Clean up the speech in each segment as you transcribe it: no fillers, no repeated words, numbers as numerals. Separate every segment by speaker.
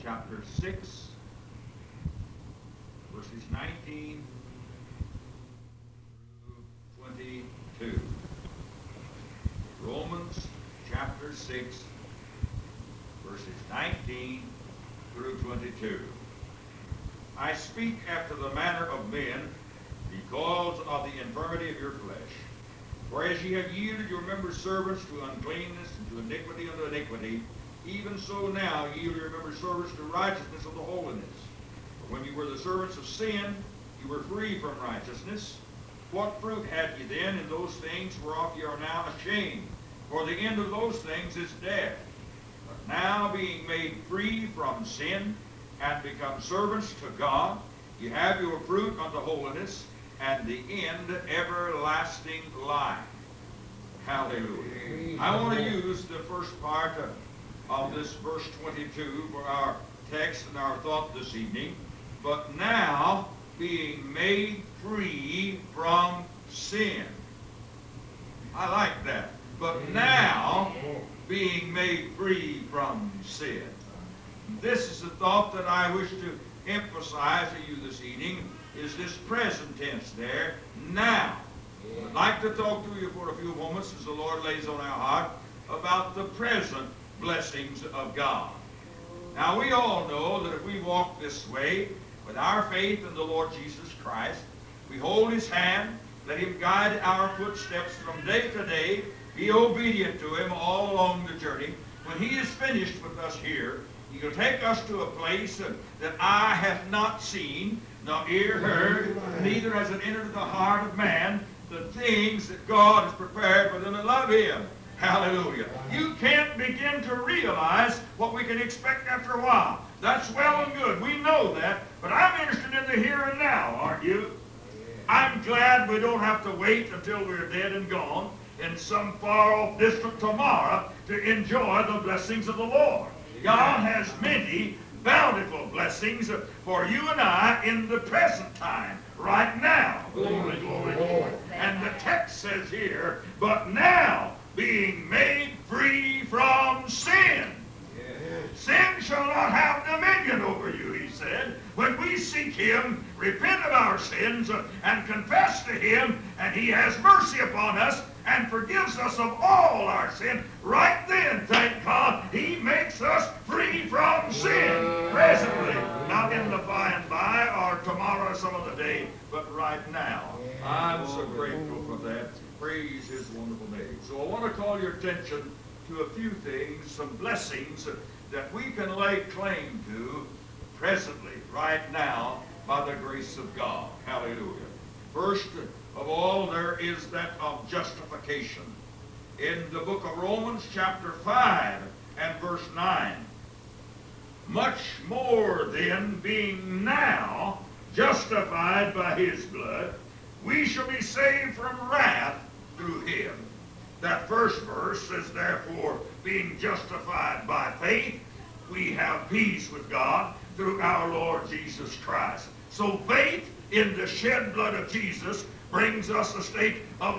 Speaker 1: chapter 6, verses 19 through 22. Romans chapter 6, verses 19 through 22. I speak after the manner of men, because of the infirmity of your flesh. For as ye have yielded your members servants to uncleanness, and to iniquity unto iniquity, even so now yield your members servants to righteousness unto holiness. For when you were the servants of sin, you were free from righteousness. What fruit had ye then in those things whereof ye are now ashamed? For the end of those things is death. But now being made free from sin, and become servants to God, ye have your fruit unto holiness, and the end everlasting life. Hallelujah. I want to use the first part of this verse 22 for our text and our thought this evening. But now being made free from sin. I like that. But now being made free from sin. This is the thought that I wish to emphasize to you this evening, is this present tense there, now. I'd like to talk to you for a few moments as the Lord lays on our heart about the present blessings of God. Now we all know that if we walk this way with our faith in the Lord Jesus Christ, we hold His hand, let Him guide our footsteps from day to day, be obedient to Him all along the journey. When He is finished with us here, He will take us to a place that eye hath not seen, nor ear heard, neither has it entered the heart of man, the things that God has prepared for them that love Him. Hallelujah. You can't begin to realize what we can expect after a while. That's well and good. We know that. But I'm interested in the here and now, aren't you? I'm glad we don't have to wait until we're dead and gone in some far-off distant tomorrow to enjoy the blessings of the Lord. God has many bountiful blessings for you and I in the present time, right now. Glory, glory, glory. And the text says here, but now being made free from sin. Sin shall not have dominion over you, He said. When we seek Him, repent of our sins, and confess to Him, and He has mercy upon us, and forgives us of all our sin, right then, thank God, He makes us free from sin. Presently, not in the by and by, or tomorrow or some other day, but right now. I'm so grateful for that. Praise His wonderful name. So I want to call your attention to a few things, some blessings that we can lay claim to presently, right now, by the grace of God. Hallelujah. First of all, there is that of justification. In the book of Romans, chapter 5 and verse 9, much more then, being now justified by His blood, we shall be saved from wrath through Him. That first verse says, therefore, being justified by faith, we have peace with God through our Lord Jesus Christ. So faith in the shed blood of Jesus brings us a state of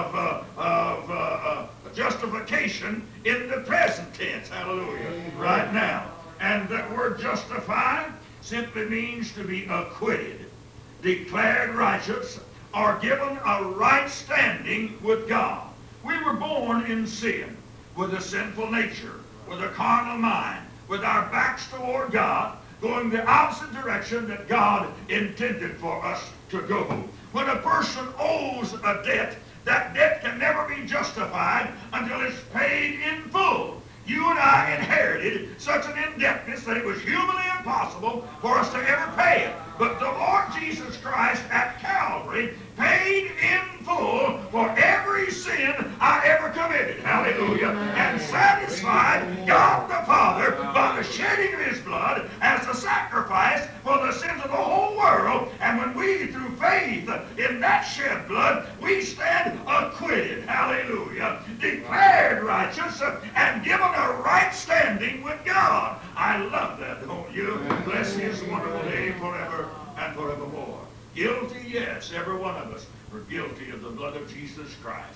Speaker 1: justification in the present tense. Hallelujah. Right now. And that word justified simply means to be acquitted, declared righteous, or given a right standing with God. We were born in sin, with a sinful nature, with a carnal mind, with our backs toward God, going the opposite direction that God intended for us to go. When a person owes a debt, that debt can never be justified until it's paid in full. You and I inherited such an indebtedness that it was humanly impossible for us to ever pay it. But the Lord Jesus Christ at Calvary paid in full for every sin I ever committed. Hallelujah. And satisfied God the Father by the shedding of His blood as a sacrifice for the sins of the whole world. And when we, through faith in that shed blood, we stand acquitted. Hallelujah. Declared righteous and given a right standing with God. I love that, don't you? Bless His wonderful name forever and forevermore. Guilty, yes, every one of us are guilty of the blood of Jesus Christ.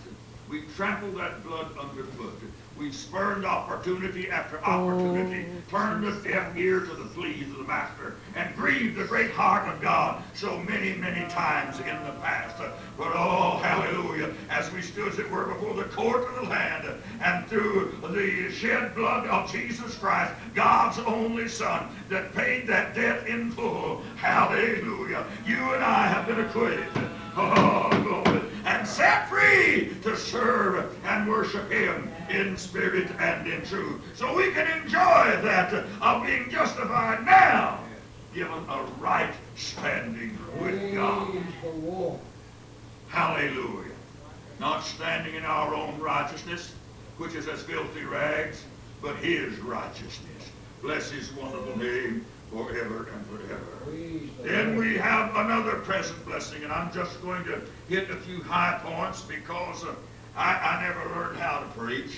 Speaker 1: We trampled that blood underfoot. We spurned opportunity after opportunity, turned a deaf ear to the pleas of the Master, and grieved the great heart of God so many, many times in the past. But oh, hallelujah, as we stood, as it were, before the court of the land, and through the shed blood of Jesus Christ, God's only Son, that paid that debt in full, hallelujah, you and I have been acquitted. Oh, glory. And set free to serve and worship Him in spirit and in truth. So we can enjoy that of being justified now, given a right standing with God. Hallelujah. Not standing in our own righteousness, which is as filthy rags, but His righteousness. Bless His wonderful name forever and forever. Then we have another present blessing, and I'm just going to hit a few high points because I never learned how to preach.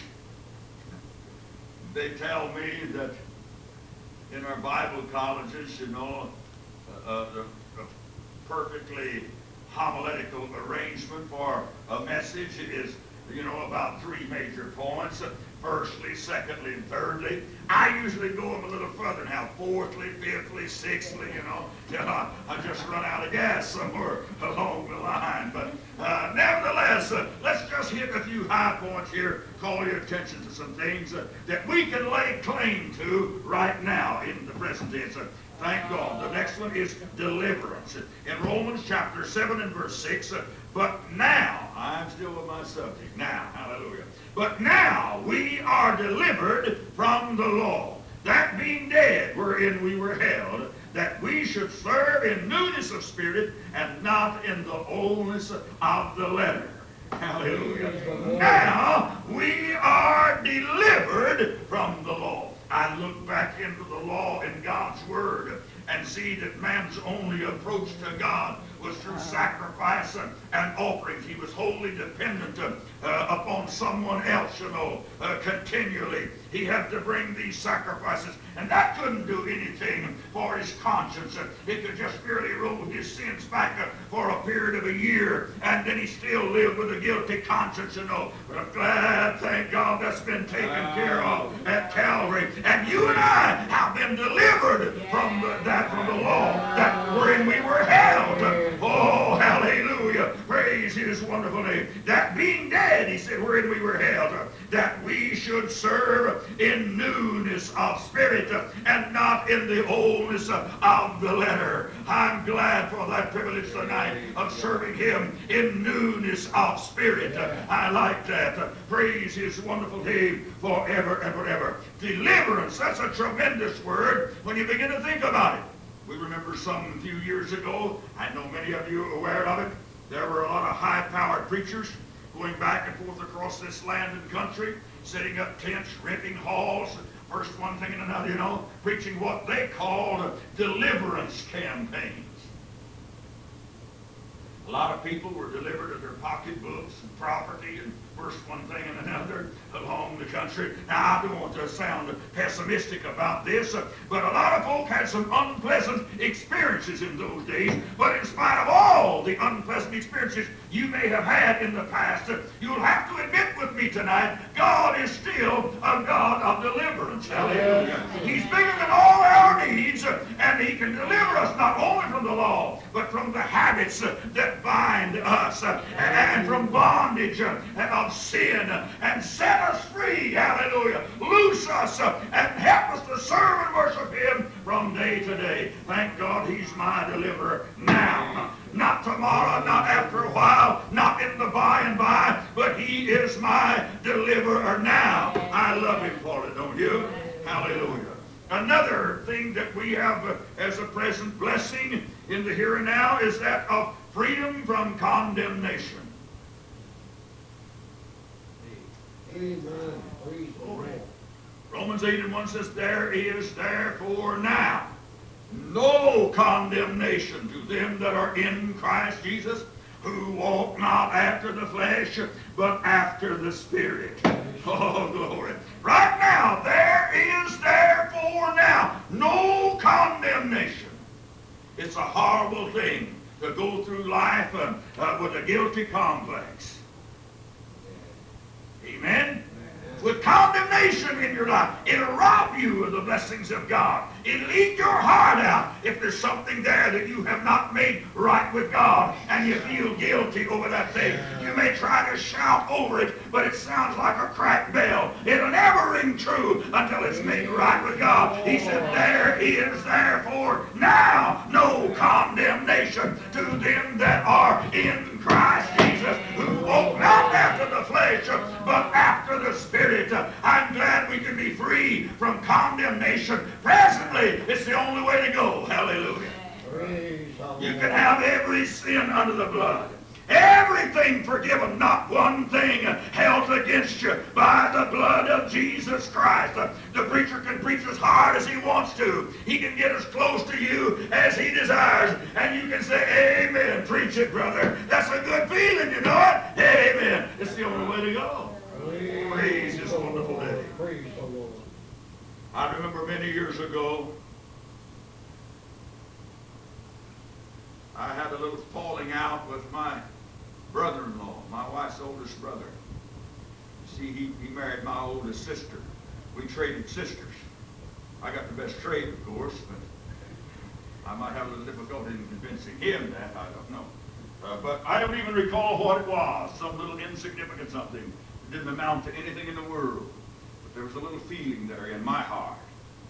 Speaker 1: They tell me that in our Bible colleges, you know, the perfectly homiletical arrangement for a message is, you know, about 3 major points. Firstly, secondly, and thirdly. I usually go them a little further now. Fourthly, fifthly, sixthly, you know, till I just run out of gas somewhere along the line. But nevertheless, let's just hit a few high points here, call your attention to some things that we can lay claim to right now in the present tense. Thank God. The next one is deliverance. In Romans chapter 7 and verse 6, but now, I'm still with my subject, now, hallelujah. But now we are delivered from the law, that being dead wherein we were held, that we should serve in newness of spirit and not in the oldness of the letter. Hallelujah. Now we are delivered from the law. I look back into the law in God's Word and see that man's only approach to God was through sacrifice and offerings. He was wholly dependent upon someone else, you know, continually. He had to bring these sacrifices, and that couldn't do anything for his conscience. It could just merely roll his sins back for a period of a year, and then he still lived with a guilty conscience, you know. But I'm glad, thank God, that's been taken care of at Calvary. And you and I have been delivered from the law that wherein we were held. Oh, hallelujah. Praise His wonderful name. That being dead, He said, wherein we were held, that we should serve in newness of spirit and not in the oldness of the letter. I'm glad for that privilege tonight of serving Him in newness of spirit. I like that. Praise His wonderful name forever and forever. Deliverance, that's a tremendous word when you begin to think about it. We remember some few years ago, I know many of you are aware of it, there were a lot of high-powered preachers going back and forth across this land and country, setting up tents, renting halls, first one thing and another, you know, preaching what they called deliverance campaigns. A lot of people were delivered of their pocketbooks and property and first one thing and another along the country. Now, I don't want to sound pessimistic about this, but a lot of folk had some unpleasant experiences in those days. But in spite of all the unpleasant experiences you may have had in the past, you'll have to admit with me tonight, God is still a God of deliverance. Hallelujah. He's bigger than all our needs, and He can deliver us not only from the law, but from the habits that bind us, and from bondage of sin, and set us free, hallelujah, loose us, and help us to serve and worship Him from day to day. Thank God He's my deliverer now, not tomorrow, not after a while, not in the by and by, but He is my deliverer now. I love Him for it, don't you? Hallelujah. Another thing that we have as a present blessing in the here and now is that of freedom from condemnation.
Speaker 2: Amen. Praise the Lord.
Speaker 1: Romans 8:1 says, there is therefore now no condemnation to them that are in Christ Jesus, who walk not after the flesh, but after the Spirit. Oh, glory. Right now, there is therefore now no condemnation. It's a horrible thing to go through life with a guilty complex. Amen? With condemnation in your life, it'll rob you of the blessings of God. It'll eat your heart out if there's something there that you have not made right with God and you feel guilty over that thing. You may try to shout over it, but it sounds like a cracked bell. It'll never ring true until it's made right with God. He said, there is therefore now no condemnation to them that are in Christ Jesus, who walk not after the flesh, but after the Spirit. I'm glad we can be free from condemnation. Presently, it's the only way to go. Hallelujah. You can have every sin under the blood. Everything forgiven, not one thing held against you by the blood of Jesus Christ. The preacher can preach as hard as he wants to. He can get as close to you as he desires. And you can say, amen, preach it, brother. That's a good feeling, you know it? Amen. It's the only way to go. Praise this wonderful day.
Speaker 2: Praise the Lord.
Speaker 1: I remember many years ago, I had a little falling out with my brother-in-law, my wife's oldest brother. See, he married my oldest sister. We traded sisters. I got the best trade, of course, but I might have a little difficulty in convincing him that. I don't know. But I don't even recall what it was. Some little insignificant something. It didn't amount to anything in the world. But there was a little feeling there in my heart.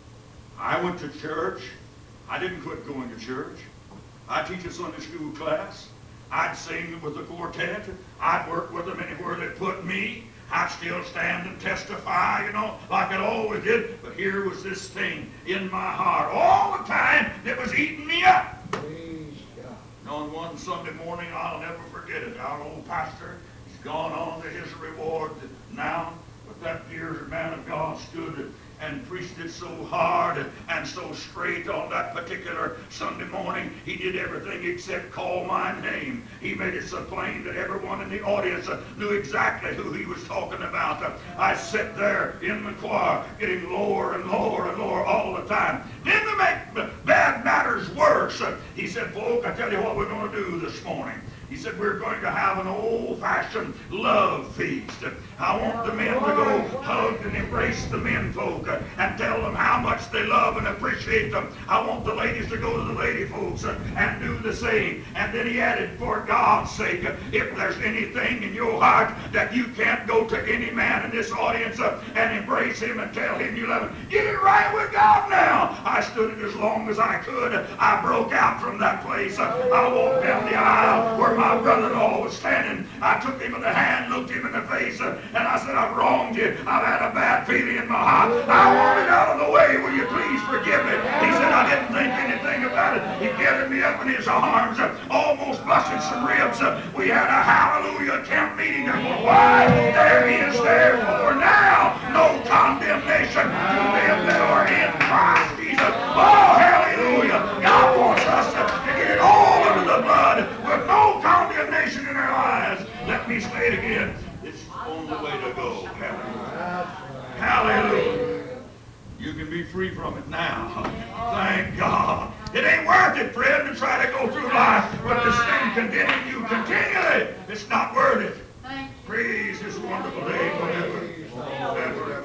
Speaker 1: I went to church. I didn't quit going to church. I'd teach a Sunday school class. I'd sing with the quartet. I'd work with them anywhere they put me. I'd still stand and testify, you know, like I always did. But here was this thing in my heart all the time that was eating me up.
Speaker 2: Praise God.
Speaker 1: And on one Sunday morning, I'll never forget it. Our old pastor, he's gone on to his reward now. But that dear man of God stood and preached it so hard and so straight on that particular Sunday morning. He did everything except call my name. He made it so plain that everyone in the audience knew exactly who he was talking about. I sat there in the choir getting lower and lower and lower all the time. Then to make bad matters worse, he said, folk, I tell you what we're going to do this morning. He said, we're going to have an old-fashioned love feast. I want the men to go hug and embrace the men folk and tell them how much they love and appreciate them. I want the ladies to go to the lady folks and do the same. And then he added, for God's sake, if there's anything in your heart that you can't go to any man in this audience and embrace him and tell him you love him, get it right with God now. I stood it as long as I could. I broke out from that place. I walked down the aisle where my brother-in-law was standing. I took him in the hand, looked him in the face, and I said, I've wronged you. I've had a bad feeling in my heart. I want it out of the way. Will you please forgive me? He said, I didn't think anything about it. He gathered me up in his arms, almost busted some ribs. We had a hallelujah camp meeting there. Why? There is therefore now no condemnation to them that are in Christ Jesus. Oh, hallelujah. God wants us to get it all under the blood with no condemnation in our lives. Let me say it again. It's the only way to go. Hallelujah. Hallelujah. You can be free from it now. Thank God. It ain't worth it, friend, to try to go through life with this thing condemning you continually. It's not worth it. Praise His wonderful name forever. Forever.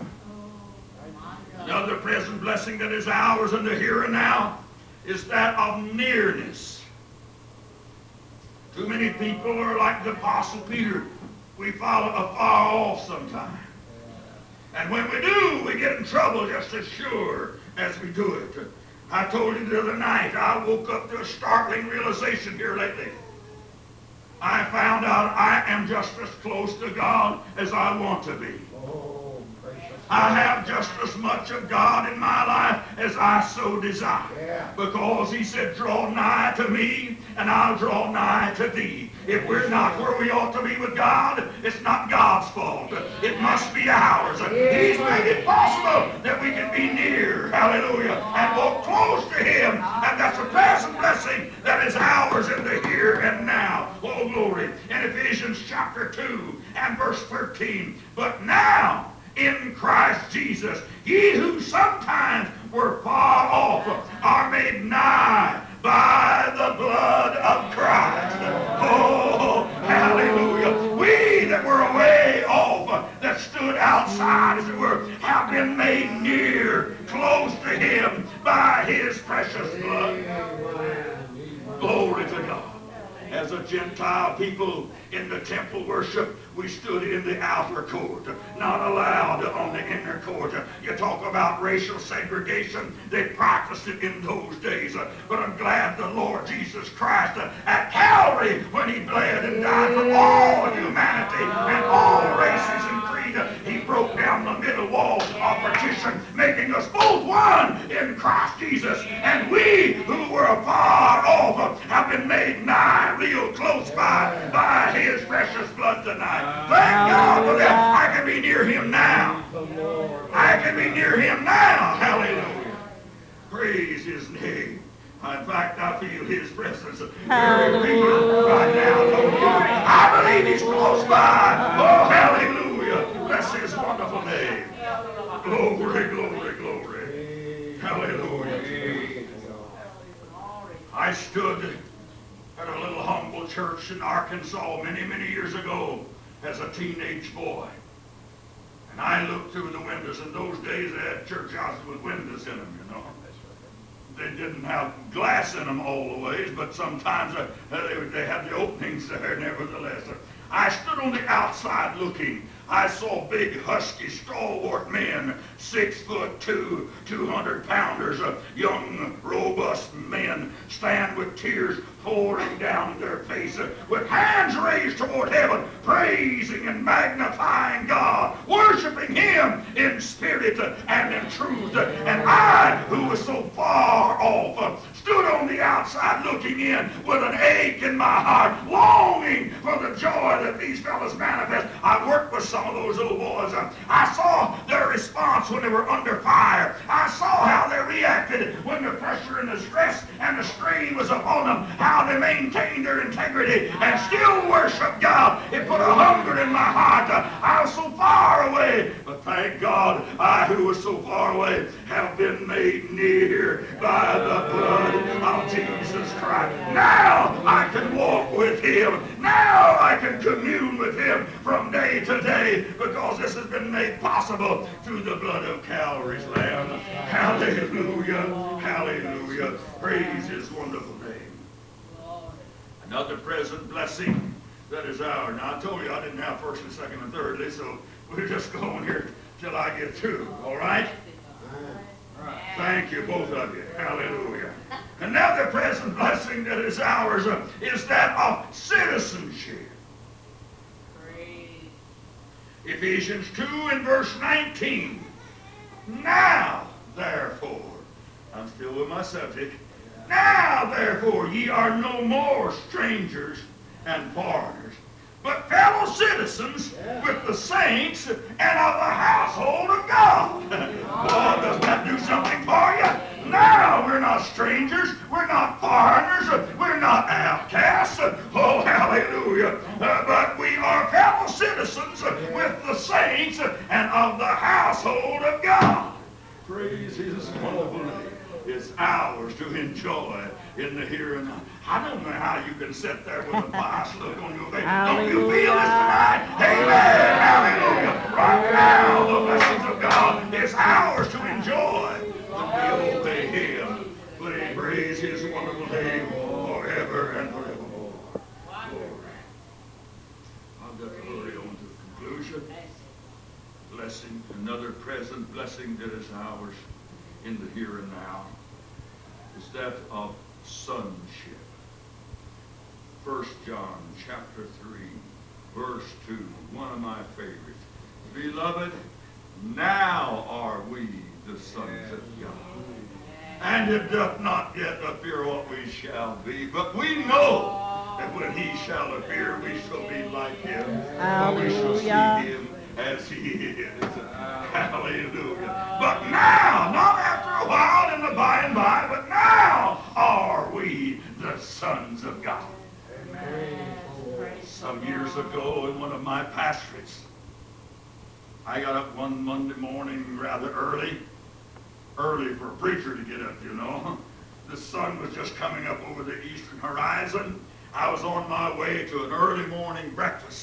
Speaker 1: Another present blessing that is ours in the here and now is that of nearness. Too many people are like the Apostle Peter. We follow afar off sometimes. And when we do, we get in trouble just as sure as we do it. I told you the other night, I woke up to a startling realization here lately. I found out I am just as close to God as I want to be. I have just as much of God in my life as I so desire. Yeah. Because He said, draw nigh to me, and I'll draw nigh to thee. If we're not where we ought to be with God, it's not God's fault. It must be ours. He's made it possible that we can be near, hallelujah, and walk close to Him. And that's a present blessing that is ours in the here and now. Oh, glory. In Ephesians chapter 2 and verse 13. But now, in Christ Jesus, ye who sometimes were far off are made nigh by the blood of Christ. Oh, hallelujah. We that were away off that stood outside, as it were, have been made near, close to him by his precious blood. Glory to God. As a Gentile people in the temple worship, we stood in the outer court, not allowed on the inner court. You talk about racial segregation, they practiced it in those days. But I'm glad the Lord Jesus Christ at Calvary, when he bled and died for all humanity and all races and creed, he broke down the middle wall of partition, making us both one in Christ Jesus. And we who were afar off have been made nigh, real close by his precious blood tonight. Thank God for that. I can be near him now. I can be near him now. Hallelujah. Praise his name. In fact, I feel his presence very real right now. I believe he's close by. Oh, hallelujah. Bless his wonderful name. Glory, glory, glory. Hallelujah. I stood at a little humble church in Arkansas many, many years ago as a teenage boy. And I looked through the windows. In those days, they had church houses with windows in them, you know. They didn't have glass in them all the ways, but sometimes they had the openings there nevertheless. I stood on the outside looking. I saw big, husky, stalwart men, 6'2", 200-pounders, young, robust men, stand with tears pouring down their face, with hands raised toward heaven, praising and magnifying God, worshiping him in spirit and in truth. And I, who was so far off, stood on the outside looking in with an ache in my heart, longing for the joy that these fellows manifest. I worked with some of those little boys. I saw their response when they were under fire. I saw how they reacted when the pressure and the stress and the strain was upon them, how they maintained their integrity and still worship God. It put a hunger in my heart. I was so far away, but thank God, I who was so far away have been made near by the blood of Jesus Christ. Now I can walk with him. Now I can commune with him from day to day, because this has been made possible through the blood of Calvary's Lamb. Hallelujah. Hallelujah. Praise his wonderful name. Another present blessing that is ours. Now, I told you I didn't have first and second and thirdly, so we're just going here till I get through. All right? Thank you, both of you. Hallelujah. Another present blessing that is ours is that of citizenship. Ephesians 2 and verse 19. Now, therefore, I'm still with my subject. Now, therefore, ye are no more strangers and foreigners, but fellow citizens with the saints and of the household of God. Oh, doesn't that do something for you? Now we're not strangers, we're not foreigners, we're not outcasts. Oh, hallelujah. But we are fellow citizens with the saints and of the household of God. Praise his wonderful name. It's ours to enjoy in the here and now. I don't know how you can sit there with a pious look on your face. Don't you feel this tonight? Amen. Hallelujah. Right now, the blessings of God is ours to enjoy. When we obey him. Praise his wonderful name forever and forevermore. Glory. I've got to hurry on to the conclusion. Blessing, another present blessing that is ours in the here and now is that of sonship. 1 John chapter 3 verse 2, one of my favorites. Beloved, now are we the sons of God, and it doth not yet appear what we shall be, but we know that when he shall appear we shall be like him, for we shall see him as he is. Hallelujah. But now, not after a while in the by and by, but now are we the sons of God. Amen. Some years ago in one of my pastorates, I got up one Monday morning rather early for a preacher to get up, you know. The sun was just coming up over the eastern horizon. I was on my way to an early morning breakfast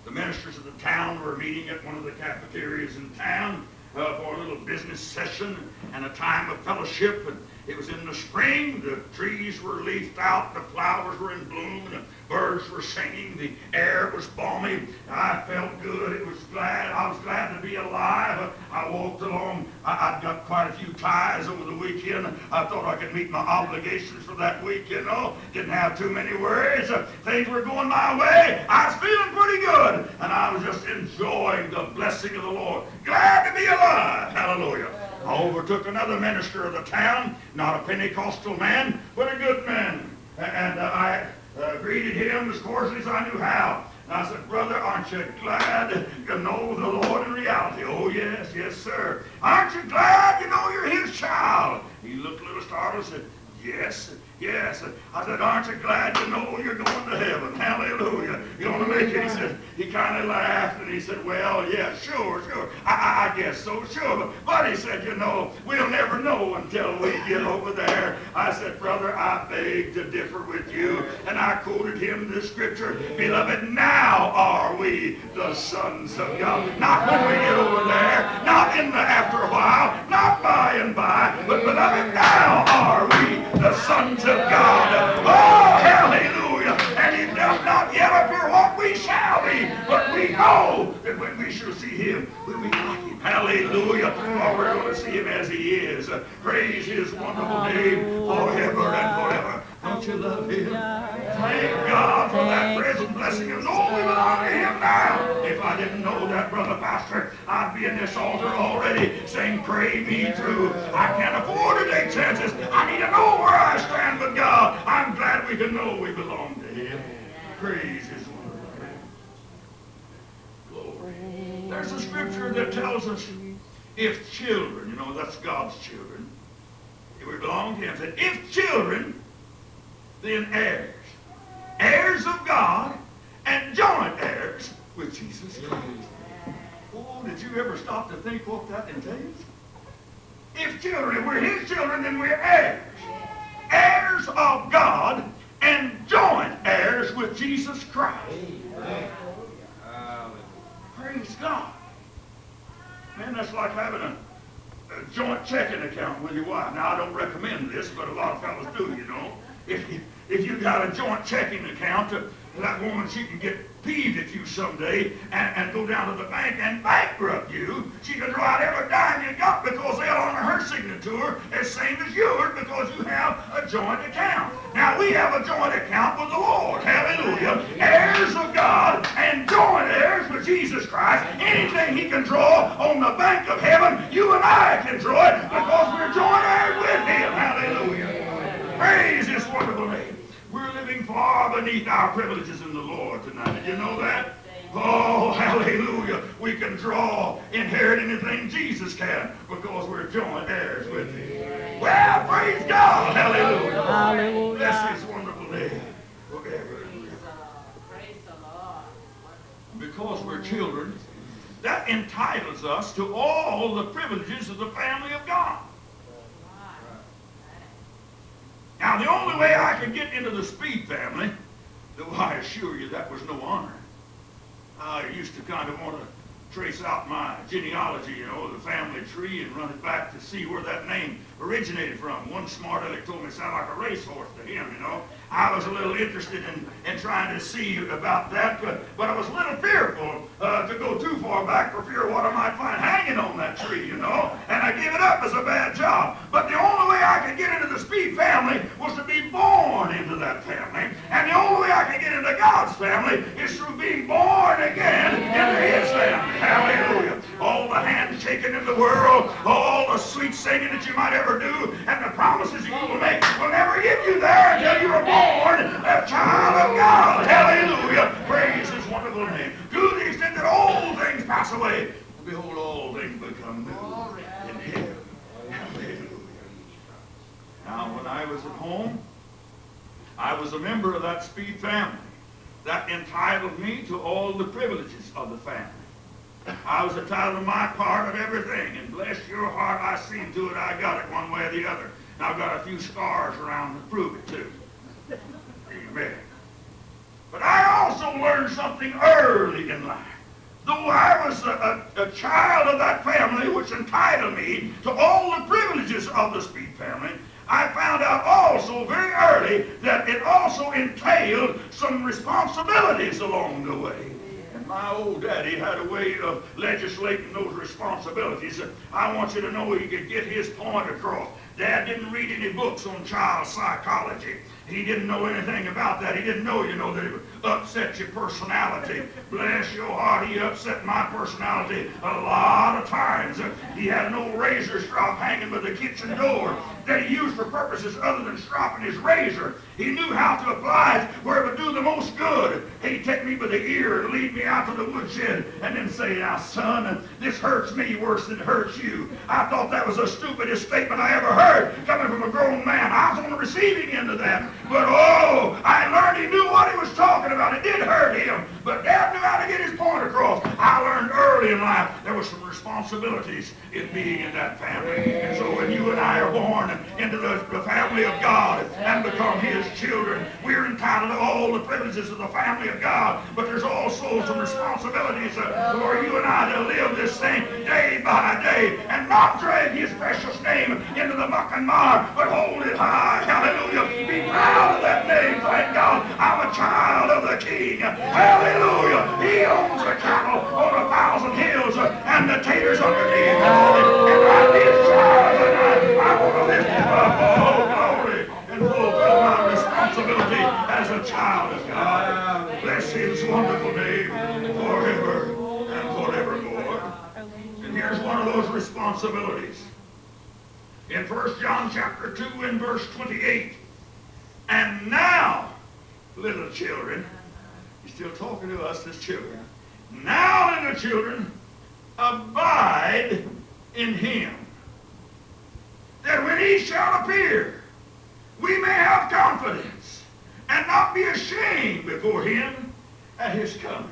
Speaker 3: The ministers of the town were meeting at one of the cafeterias in town for a little business session and a time of fellowship. And it was in the spring. The trees were leafed out. The flowers were in bloom. And the birds were singing. The air was balmy. I felt good. I was glad to be alive. I walked along. I'd got quite a few ties over the weekend. I thought I could meet my obligations for that week, you know. Didn't have too many worries. Things were going my way. I was feeling pretty good. And I was just enjoying the blessing of the Lord. Glad to be alive. Hallelujah. I overtook another minister of the town, not a Pentecostal man, but a good man. And I greeted him as cordially as I knew how. And I said, brother, aren't you glad to know the Lord in reality? Oh, yes, yes, sir. Aren't you glad you know you're his child? He looked a little startled and said, yes, yes. I said, aren't you glad to know you're going to heaven? Hallelujah. You're going to make it. He kind of laughed and he said, well, yeah, sure. I guess so, sure. But he said, you know, we'll never know until we get over there. I said, brother, I beg to differ with you. And I quoted him this scripture, beloved, now are we the sons of God. Not when we get over there, not in the after a while, not by and by, but beloved, now are we the sons of God. Oh, hallelujah. And he does not yet appear what we shall be, but we know that when we shall see him, we'll be like him. Hallelujah. Oh, we're going to see him as he is. Praise his wonderful name forever and forever. Don't you love him? Thank God for that present blessing of knowing we belong to him now. If I didn't know that, brother pastor, I'd be in this altar already saying, pray me through. I can't afford to take chances. I need to know where I stand with God. I'm glad we can know we belong to him. Praise his wonderful name. Glory. There's a scripture that tells us if children, you know, that's God's children, we belong to him. It said, if children, then heirs. Heirs of God and joint heirs with Jesus Christ. Oh, did you ever stop to think what that entails? If children, if we're his children, then we're heirs. Heirs of God and joint heirs with Jesus Christ. Praise God. Man, that's like having a joint checking account with your wife. Now, I don't recommend this, but a lot of fellas do, you know. If you got a joint checking account, that woman, she can get peeved at you someday and go down to the bank and bankrupt you. She can draw out every dime you got because they'll honor her signature as same as yours because you have a joint account. Now, we have a joint account with the Lord. Hallelujah. Heirs of God and joint heirs with Jesus Christ. Anything he can draw on the bank of heaven, you and I can draw it because we're joint heirs with him. Hallelujah. Praise his wonderful name. We're living far beneath our privileges in the Lord tonight. Did you know that? Oh, hallelujah. We can inherit anything Jesus can because we're joint heirs with him. Well, praise God. Hallelujah.
Speaker 4: Hallelujah.
Speaker 3: Bless his wonderful name forever.
Speaker 4: Praise the Lord.
Speaker 3: Because we're children, that entitles us to all the privileges of the family of God. Now, the only way I could get into the Speed family, though I assure you that was no honor, I used to kind of want to trace out my genealogy, you know, the family tree, and run it back to see where that name originated from. One smart aleck told me it sounded like a racehorse to him, you know. I was a little interested in trying to see about that, but I was a little fearful to go too far back for fear of what I might find hanging on that tree, you know, and I gave it up as a bad job. But the only way I could get into the Speed family was to be born into that family, and the only way I could get into God's family is through being born again into his family. Hallelujah. All the handshaking in the world, all the sweet singing that you might ever do, and the promises you will make will never get you there until you are born a child of God. Hallelujah. Praise his wonderful name. To the extent that all things pass away, behold, all things become new in him. Hallelujah. Now, when I was at home, I was a member of that Speed family. That entitled me to all the privileges of the family. I was entitled to my part of everything, and bless your heart, I seen to it I got it one way or the other. And I've got a few scars around to prove it too. Amen. But I also learned something early in life. Though I was a child of that family, which entitled me to all the privileges of the Speed family, I found out also very early that it also entailed some responsibilities along the way. And my old daddy had a way of legislating those responsibilities. I want you to know he could get his point across. Dad didn't read any books on child psychology. He didn't know anything about that. He didn't know, that it would upset your personality. Bless your heart, he upset my personality a lot of times. He had an old razor strop hanging by the kitchen door that he used for purposes other than stropping his razor. He knew how to apply it where it would do the most good. He'd take me by the ear and lead me out to the woodshed and then say, "Now, son, this hurts me worse than it hurts you." I thought that was the stupidest statement I ever heard coming from a grown man. I was on the receiving end of that. But oh, I learned he knew what he was talking about. It did hurt him, but Dad knew how to get his point across. I learned early in life there were some responsibilities in being in that family. And so when you and I are born into the family of God and become his children, we're entitled to all the privileges of the family of God. But there's also some responsibilities for you and I to live this thing day by day and not drag his precious name into the muck and mire, but hold it high. Hallelujah. Be proud of that name. Thank God. I'm a child of the King. Hallelujah. He owns the cattle on 1,000 hills and the taters underneath. And I'm his child, and I want to lift him up. Oh, glory, and fulfill my responsibility as a child of God. Bless his wonderful name forever and forevermore. And here's one of those responsibilities. In 1 John chapter 2 and verse 28, "And now, little children," he's still talking to us as children, "now, little children, abide in him, that when he shall appear, we may have confidence and not be ashamed before him at his coming."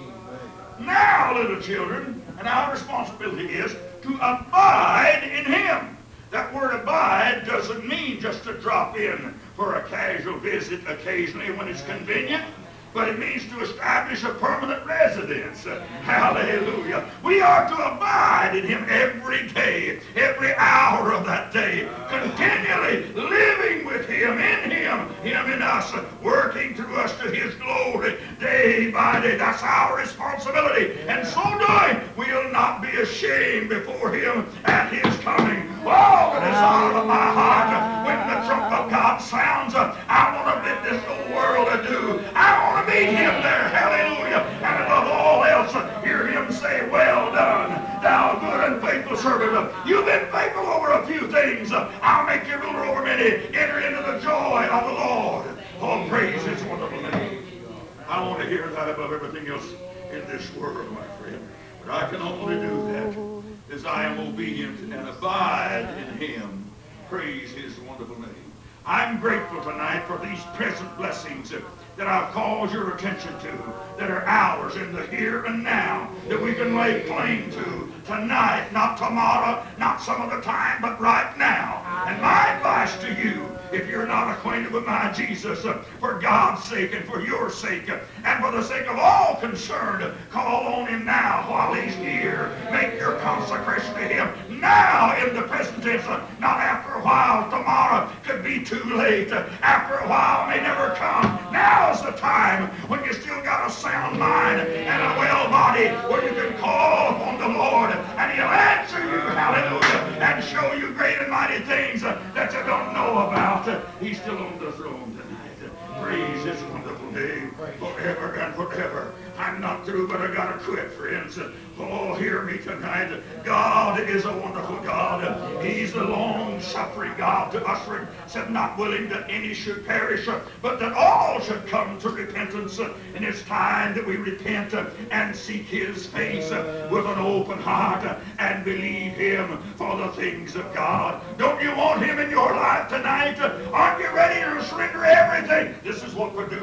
Speaker 3: Now, little children, and our responsibility is to abide in him. That word abide doesn't mean just to drop in for a casual visit occasionally when it's convenient, but it means to establish a permanent residence. Hallelujah. We are to abide in him every day, every hour of that day, continually living with him, in him, him in us, working through us to his glory day by day. That's our responsibility. And so doing, we'll not be ashamed before him at his coming. Oh, the desire of my heart, when the trump of God sounds, I want to bid this whole world adieu. I want to meet him there. Hallelujah. And above all else, hear him say, "Well done, thou good and faithful servant. You've been faithful over a few things. I'll make you ruler over many. Enter into the joy of the Lord." Oh, praise his wonderful name. I want to hear that above everything else in this world, my friend. But I can only do that as I am obedient and abide in him. Praise his wonderful name. I'm grateful tonight for these present blessings that I've called your attention to, that are ours in the here and now, that we can lay claim to tonight, not tomorrow, not some other time, but right now. And my advice to you, if you're not acquainted with my Jesus, for God's sake and for your sake and for the sake of all concerned, call on him now while he's here. Make your consecration to him now in the present tense, not after a while. Tomorrow could be too late. After a while may never come. Now's the time when you still got a sound mind and a well body, where you can call upon the Lord and he'll answer you, hallelujah, and show you great and mighty things that you don't know about. He's still on the throne tonight. Praise his wonderful name forever and forever. I'm not through, but I gotta quit, friends. Oh, hear me tonight. God is a wonderful God. He's the long-suffering God to usward, said not willing that any should perish, but that all should come to repentance. And it's time that we repent and seek his face with an open heart and believe him for the things of God. Don't you want him in your life tonight? Aren't you ready to surrender everything? This is what produces repentance.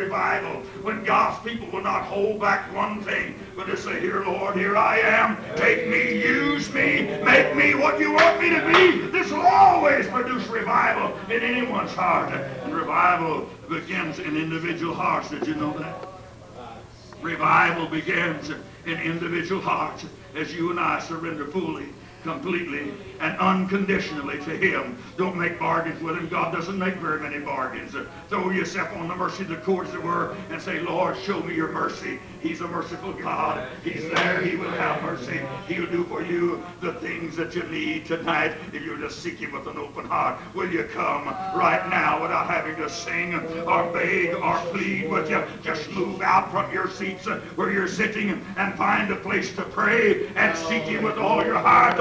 Speaker 3: revival. When God's people will not hold back one thing, but to say, here, Lord, here I am. Take me, use me, make me what you want me to be. This will always produce revival in anyone's heart. And revival begins in individual hearts. Did you know that? Revival begins in individual hearts as you and I surrender fully, completely, and unconditionally to Him. Don't make bargains with Him. God doesn't make very many bargains. Throw yourself on the mercy of the court, as it were, and say, Lord, show me your mercy. He's a merciful God. He's there. He will have mercy. He'll do for you the things that you need tonight if you just seek Him with an open heart. Will you come right now without having to sing or beg or plead with you? Just move out from your seats where you're sitting and find a place to pray and seek Him with all your heart.